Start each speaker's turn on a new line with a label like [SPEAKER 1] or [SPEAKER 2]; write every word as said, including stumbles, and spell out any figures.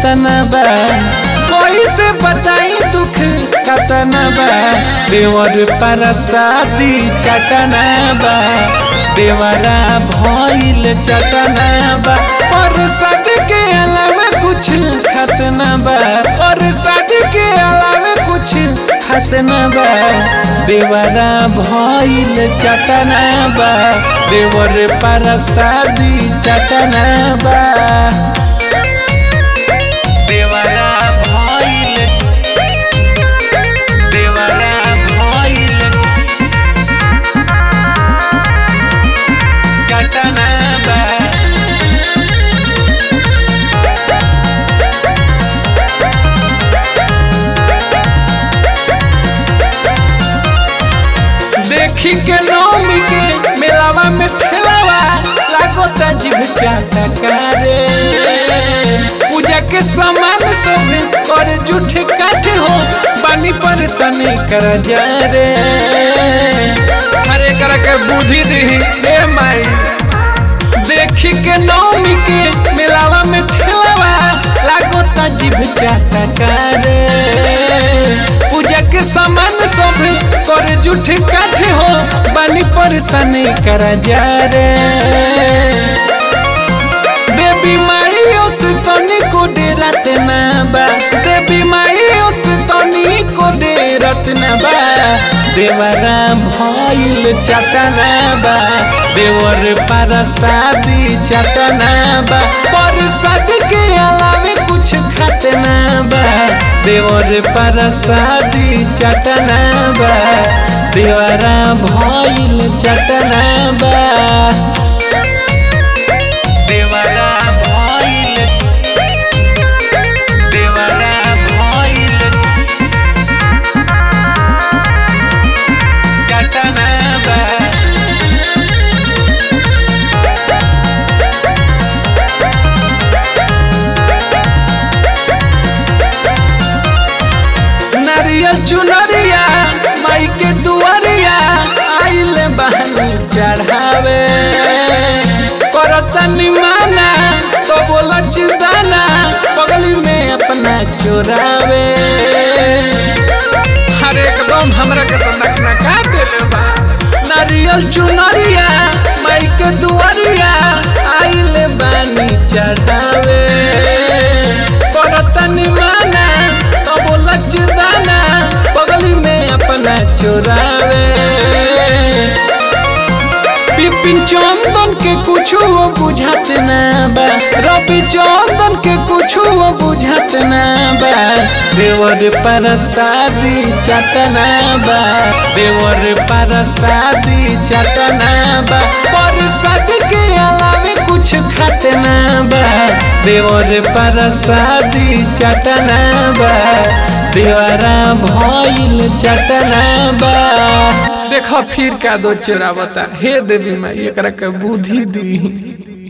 [SPEAKER 1] कतना बा कैसे बताई दुख कतना बा देवर पर शादी चटना बा देवरा भइल चटना बा और शादी के अलावा कुछ खतना बा और शादी के अलावा कुछ खतना बा देवरा भइल चटना बा देवर पर शादी चटना बा देवरा भइल देवरा भइल चटना बा देखी के नौमी के मेलावा में ठेलावा लागोता जीभ चाटा करे पूजा के सामान सब और जूठे काठे हो बानी परेशानी कर जा रे हरे कर के बुद्धि दी रे माई देखी के नौमी के मेलावा में ठेलावा लागोता जीभ चाटा करे पूजा के सामान सब कर जूठे काठे हो बानी परेशानी कर जा रे देवी माई उस तनी को डेरत ना बा देवी माई उस तनी को डेरत ना बा देवरा भइल चटना बा देवर पर शादी चटना बा पर शादी के अलावे कुछ खतना बा देवर पर शादी चटना बा देवरा भइल चटना बा देवरा भइल देवरा भइल चटना बा नारियल चुनरिया माई के दुआरिया आइल बहन चढ़ावे करतनी माना तो बोला चिदाना बगली में अपना चोरावे हर एकदम हमरा के तो नक नका देले बा नारियल चुनरिया माई के दुआरिया आइल बानी चढ़ावे करतनी माना तो बोला चिदाना बगली में अपना चोरावे पिपिन चंदन के कुछ वो बुझात ना बा रवि चंदन के कुछ वो बुझात ना बा देवर पर शादी चटना बा देवर पर शादी चटना बा पर शादी के अलावे कुछ खतना बा देवर पर शादी चटना बा देवरा भइल चटना बा देखा फिर का दो चोरावता हे देवी माई एकरा के बुद्धि दी।